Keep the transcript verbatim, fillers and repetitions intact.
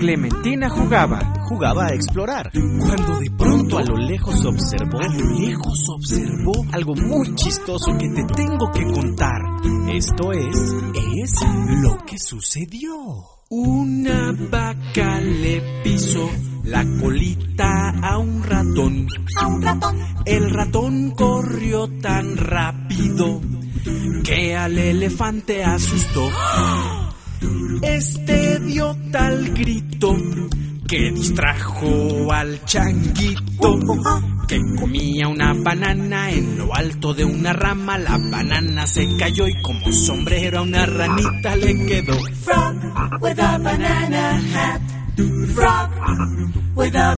Clementina jugaba, jugaba a explorar, cuando de pronto a lo lejos observó, a lo lejos observó algo muy chistoso que te tengo que contar. Esto es, es lo que sucedió. Una vaca le pisó la colita a un ratón. A un ratón. El ratón corrió tan rápido que al elefante asustó. Este dio tal grito que distrajo al changuito, que comía una banana en lo alto de una rama. La banana se cayó y como sombrero a una ranita le quedó. Frog with a banana hat. Frog with a